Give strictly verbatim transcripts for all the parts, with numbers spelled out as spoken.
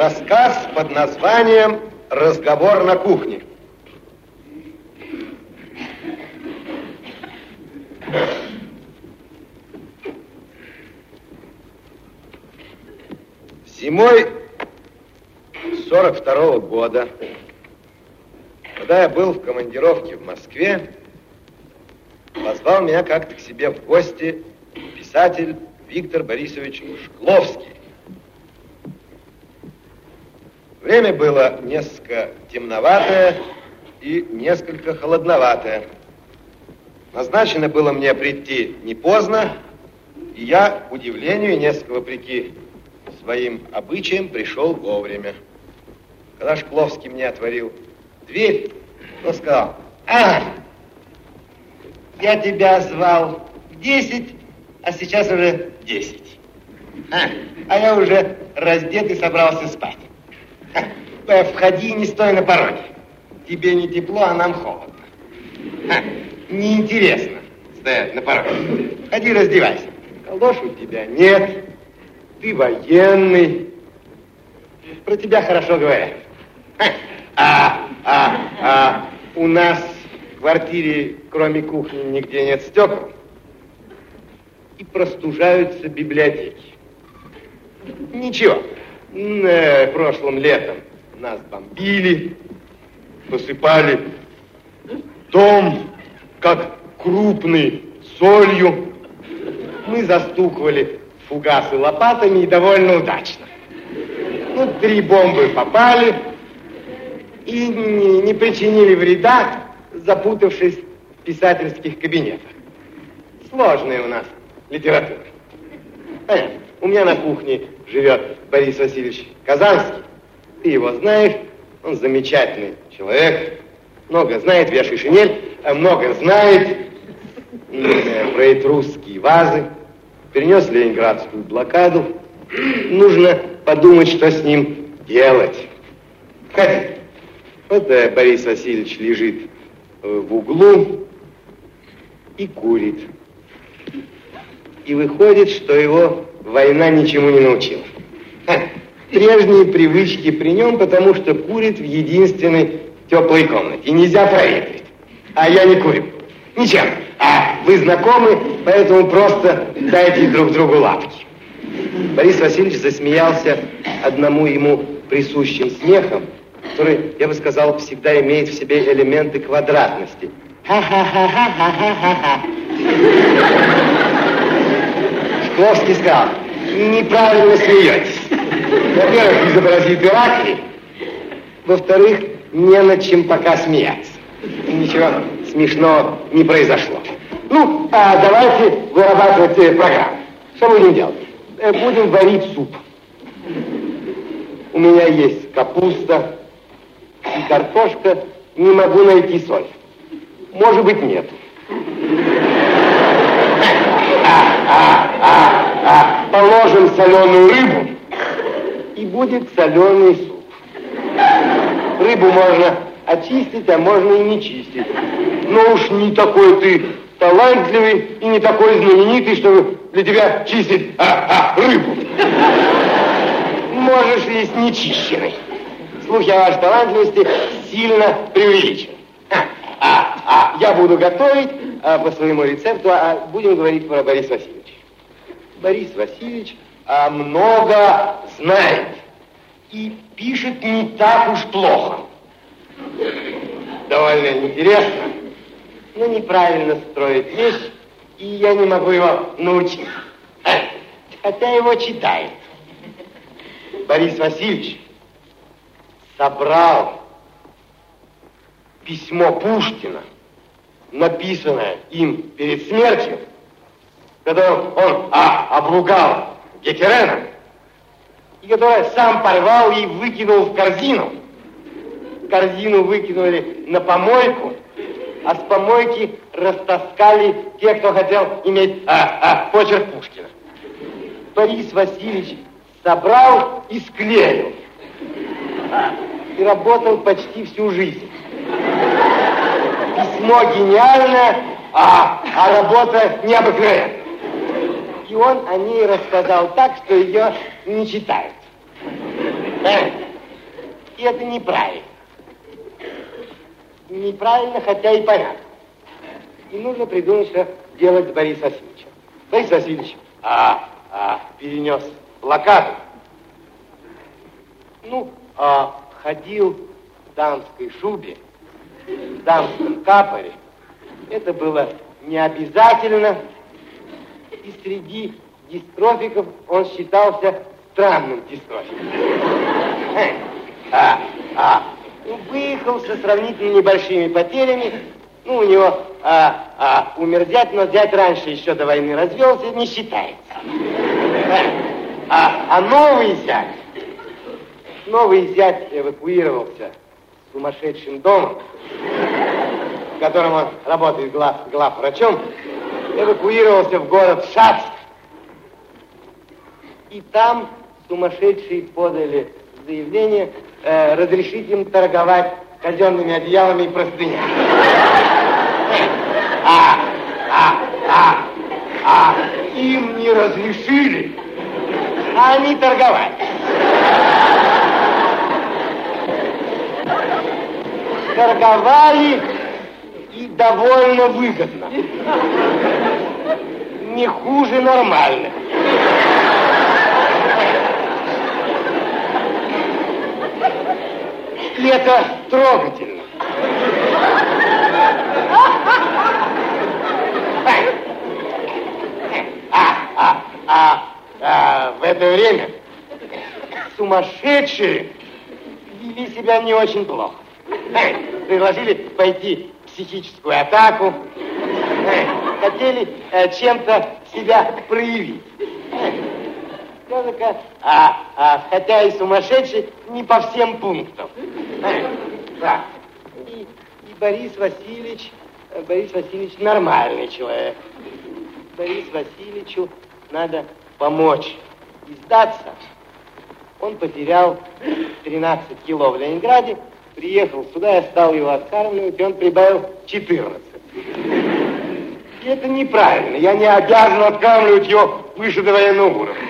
Рассказ под названием «Разговор на кухне». Зимой сорок второго года, когда я был в командировке в Москве, позвал меня как-то к себе в гости писатель Виктор Борисович Шкловский. Время было несколько темноватое и несколько холодноватое. Назначено было мне прийти не поздно, и я, к удивлению, несколько вопреки своим обычаям, пришел вовремя. Когда Шкловский мне отворил дверь, он сказал: а, я тебя звал в десять, а сейчас уже десять. А, а я уже раздет и собрался спать. А, входи, не стой на пороге. Тебе не тепло, а нам холодно. А, неинтересно стоять на пороге. Ходи, раздевайся. Калош у тебя нет. Ты военный. Про тебя хорошо говорят. А, а, а у нас в квартире, кроме кухни, нигде нет стекол. И простужаются библиотеки. Ничего. Э, прошлым летом нас бомбили, посыпали дом, как крупный, солью. Мы застукивали фугасы лопатами и довольно удачно. Ну, три бомбы попали и не, не причинили вреда, запутавшись в писательских кабинетах. Сложная у нас литература. Понятно. У меня на кухне живет Борис Васильевич Казанский. Ты его знаешь, он замечательный человек. Много знает, вешай шинель, много знает про этрусские вазы. Перенес Ленинградскую блокаду. Нужно подумать, что с ним делать. Ходи. Вот э, Борис Васильевич лежит э, в углу и курит. И выходит, что его война ничему не научила. Ха, прежние привычки при нем, потому что курит в единственной теплой комнате. И нельзя проветрить. А я не курю. Ничем. А вы знакомы, поэтому просто дайте друг другу лапки. Борис Васильевич засмеялся одному ему присущим смехом, который, я бы сказал, всегда имеет в себе элементы квадратности. Ха-ха-ха-ха-ха-ха-ха. Шкловский сказал: неправильно смеетесь. Во-первых, изобразит Ираклий. Во-вторых, не над чем пока смеяться. Ничего смешного не произошло. Ну, а давайте вырабатывать э, программу. Что будем делать? Э, будем варить суп. У меня есть капуста и картошка. Не могу найти соль. Может быть, нет. А, а, а, а. Положим соленую рыбу, и будет соленый суп. Рыбу можно очистить, а можно и не чистить. Но уж не такой ты талантливый и не такой знаменитый, чтобы для тебя чистить а, а, рыбу. Можешь есть нечищенный. Слухи о вашей талантливости сильно преувеличены. А, а, а, я буду готовить а, по своему рецепту, а будем говорить про Бориса Васильевича. Борис Васильевич а, много знает и пишет не так уж плохо. Довольно интересно, но неправильно строит вещь, и я не могу его научить. Хотя его читает. Борис Васильевич собрал письмо Пушкина, написанное им перед смертью, когда он а, обругал Геккерена, и которое сам порвал и выкинул в корзину. Корзину выкинули на помойку, а с помойки растаскали те, кто хотел иметь а, а, почерк Пушкина. Борис Васильевич собрал и склеил. И работал почти всю жизнь. Письмо гениальное, а, а работа необыкновенная. И он о ней рассказал так, что ее не читают. Понимаете? И это неправильно. Неправильно, хотя и понятно. И нужно придумать, что делать с Борисом Васильевичем. Борис Васильевич а, а, перенес блокаду. Ну, а, ходил в дамской шубе, в дамском капоре. Это было не обязательно. И среди дистрофиков он считался странным дистрофиком. А, а, выехал со сравнительно небольшими потерями. Ну, у него а, а, умер зять, но зять раньше еще до войны развелся, не считается. А, а новый зять, новый зять эвакуировался с сумасшедшим домом, в котором он работает глав, главврачом, эвакуировался в город Шацк. И там сумасшедшие подали заявление э, разрешить им торговать казенными одеялами и простынями. А, а, а, а им не разрешили, а они торговали. Торговали и довольно выгодно. Не хуже нормальных. И это трогательно. А, а, а, а, в это время сумасшедшие вели себя не очень плохо. Предложили пойти в психическую атаку. Хотели э, чем-то себя проявить. Только, а, а, хотя и сумасшедший, не по всем пунктам. Да. И, и Борис Васильевич, Борис Васильевич нормальный человек. Борису Васильевичу надо помочь и сдаться. Он потерял тринадцать кило в Ленинграде, приехал сюда, я стал его откармливать, и он прибавил четырнадцать. И это неправильно. Я не обязан откармливать его выше довоенного уровня.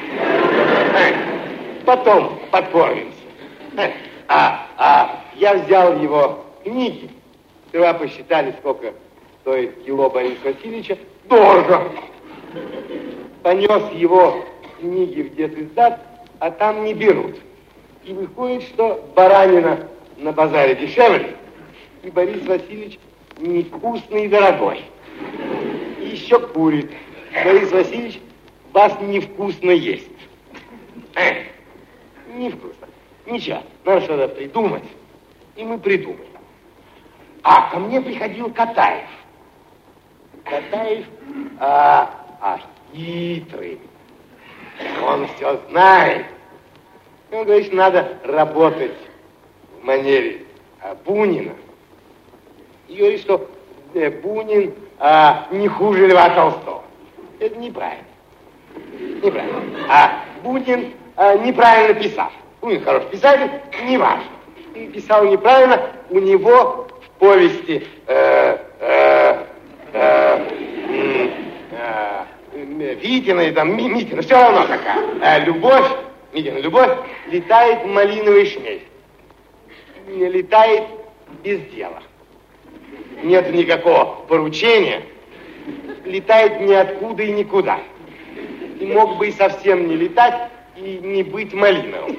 Потом подкормимся. А, а я взял его книги. Сперва посчитали, сколько стоит кило Бориса Васильевича. Дорого. Понес его книги в детиздат, а там не берут. И выходит, что баранина на базаре дешевле, и Борис Васильевич невкусный и дорогой. И еще курит. Борис Васильевич вас невкусно есть. Э, невкусно. Ничего, надо что-то придумать. И мы придумали. А ко мне приходил Катаев. Катаев, а, а хитрый. Он все знает. И он говорит, что надо работать в манере а, Бунина. И говорит, что э, Бунин а, не хуже Льва Толстого. Это неправильно. Неправильно. А Бунин а, неправильно писал. Бунин хороший писатель, не важно. И писал неправильно, у него в повести э, э, э, э, э, Витина и там Митина, все равно какая. Э, любовь, Митина, любовь, летает малиновый шмель. Не летает без дела. Нет никакого поручения, летает ниоткуда и никуда. И мог бы и совсем не летать, и не быть малиновым.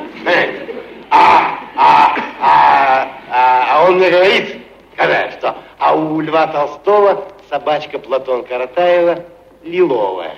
А, а, а, а, а он мне говорит, когда что, а у Льва Толстого собачка Платон Каратаева лиловая.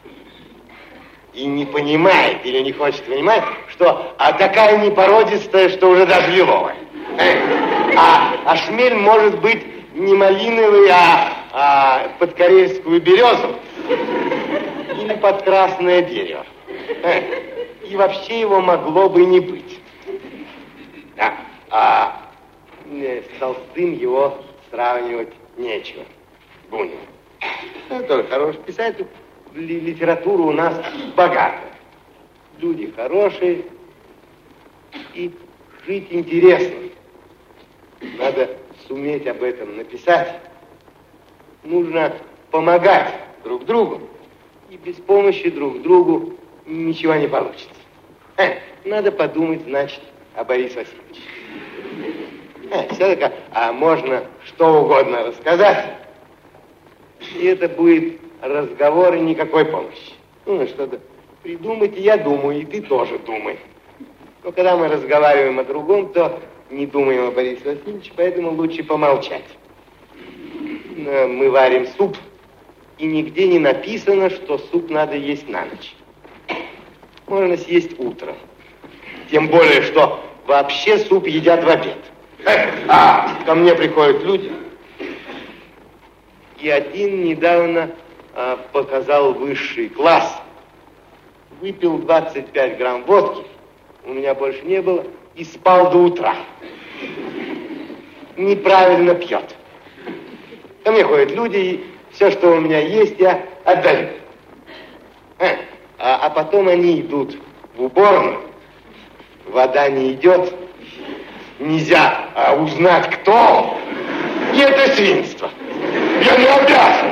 И не понимает, или не хочет понимать, что а такая непородистая, что уже даже лиловая. А, а шмель может быть не малиновый, а, а под карельскую березу или под красное дерево. И вообще его могло бы не быть. Да. А с Толстым его сравнивать нечего. Бунин. Он тоже хороший писатель. Литература у нас богатая. Люди хорошие. И жить интересно. Надо суметь об этом написать. Нужно помогать друг другу. И без помощи друг другу ничего не получится. Надо подумать, значит, а Борис Васильевич. А, все-таки, а можно что угодно рассказать, и это будет разговор и никакой помощи. Ну, что-то придумать, и я думаю, и ты тоже думай. Но когда мы разговариваем о другом, то не думаем о Борисе Васильевиче, поэтому лучше помолчать. Мы варим суп, и нигде не написано, что суп надо есть на ночь. Можно съесть утром. Тем более, что вообще суп едят в обед. А ко мне приходят люди, и один недавно а, показал высший класс. Выпил двадцать пять грамм водки, у меня больше не было, и спал до утра. Неправильно пьет. Ко мне ходят люди, и все, что у меня есть, я отдаю. А, а потом они идут в уборную, вода не идет, нельзя а, узнать, кто он. И это свинство. Я не обязан.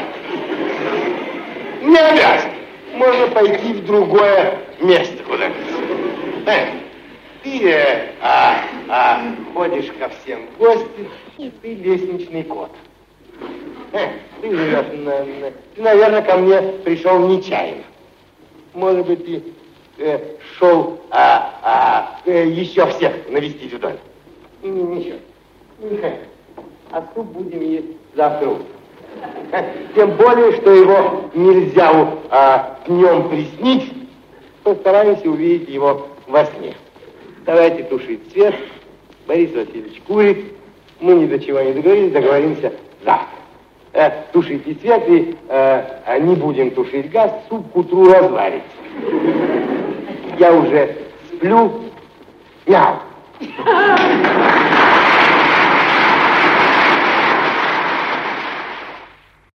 Не обязан. Можно пойти в другое место куда-нибудь. Э, ты э, а, а, ходишь ко всем в гости, и ты лестничный кот. Э, ты живешь, на, на, ты, наверное, ко мне пришел нечаянно. Может быть, ты э, шел а, а, э, еще всех навестить в доме. И не, ничего. Не хочу. А суп будем есть завтра утром. Тем более, что его нельзя а, днем приснить, постараемся увидеть его во сне. Давайте тушить свет. Борис Васильевич курит. Мы ни до чего не договорились, договоримся завтра. Э, тушите свет и э, не будем тушить газ, суп к утру разварится. Я уже сплю. Мяу.